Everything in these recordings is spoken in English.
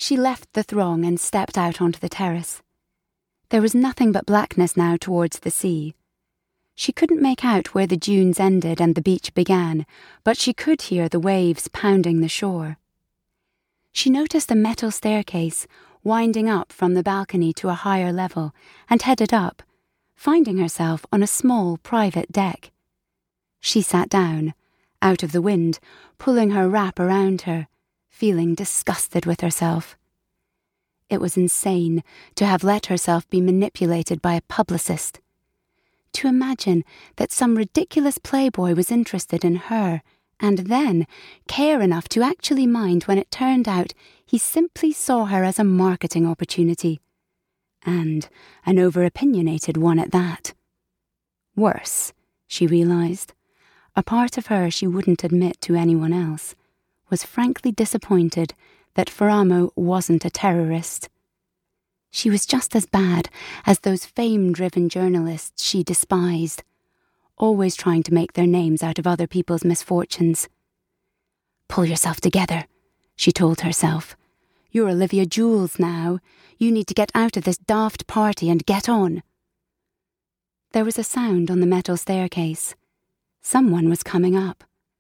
She left the throng and stepped out onto the terrace. There was nothing but blackness now towards the sea. She couldn't make out where the dunes ended and the beach began, but she could hear the waves pounding the shore. She noticed a metal staircase winding up from the balcony to a higher level and headed up, finding herself on a small private deck. She sat down, out of the wind, pulling her wrap around her, feeling disgusted with herself. It was insane to have let herself be manipulated by a publicist. To imagine that some ridiculous playboy was interested in her and then care enough to actually mind when it turned out he simply saw her as a marketing opportunity. And an over-opinionated one at that. Worse, she realised, a part of her she wouldn't admit to anyone else, was frankly disappointed that Ferramo wasn't a terrorist. She was just as bad as those fame-driven journalists she despised, always trying to make their names out of other people's misfortunes. "Pull yourself together," she told herself. "You're Olivia Jewels now. You need to get out of this daft party and get on." There was a sound on the metal staircase. Someone was coming up.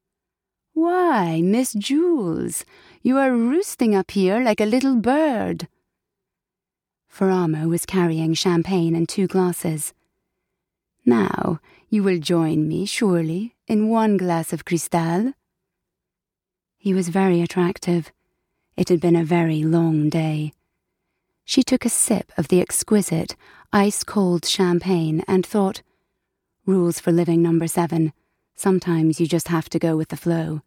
"Why, Miss Jewels, you are roosting up here like a little bird." Ferramo was carrying champagne and 2 glasses. "Now, you will join me, surely, in 1 glass of Cristal?" He was very attractive. It had been a very long day. She took a sip of the exquisite, ice-cold champagne and thought, rules for living number 7. Sometimes you just have to go with the flow.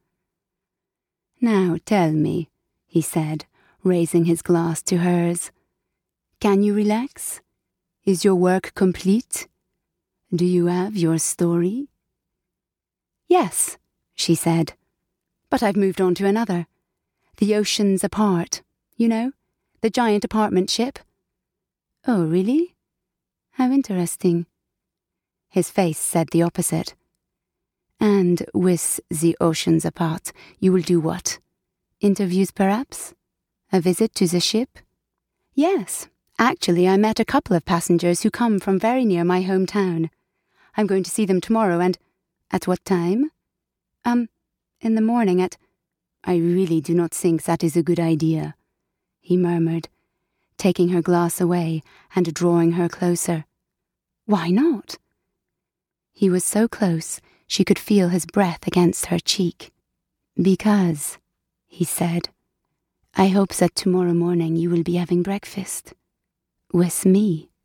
"Now tell me," he said, raising his glass to hers. "Can you relax? Is your work complete? Do you have your story?" "Yes," she said. "But I've moved on to another. The Oceans Apart. You know, the giant apartment ship." "Oh, really? How interesting." His face said the opposite. "And with the Oceans Apart, you will do what? Interviews, perhaps? A visit to the ship?" "Yes. Actually, I met a couple of passengers who come from very near my hometown. I'm going to see them tomorrow and—" "At what time?" In the morning at—" "I really do not think that is a good idea," he murmured, taking her glass away and drawing her closer. "Why not?" He was so close she could feel his breath against her cheek. "Because," he said, "I hope that tomorrow morning you will be having breakfast. With me."